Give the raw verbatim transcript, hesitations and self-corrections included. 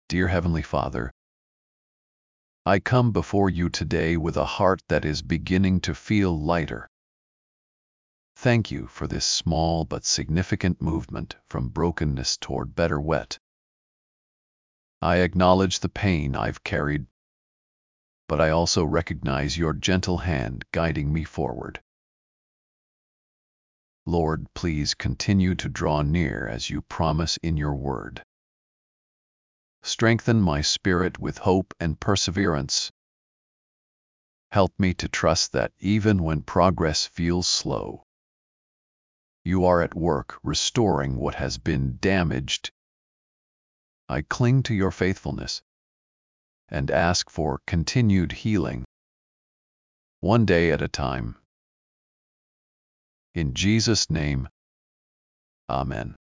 Dear Heavenly Father, I come before you today with a heart that is beginning to feel lighter. Thank you for this small but significant movement from brokenness toward better wet. I acknowledge the pain I've carried, but I also recognize your gentle hand guiding me forward. Lord, please continue to draw near as you promise in your word. Strengthen my spirit with hope and perseverance. Help me to trust that even when progress feels slow, you are at work restoring what has been damaged. I cling to your faithfulness and ask for continued healing, one day at a time. In Jesus' name, Amen.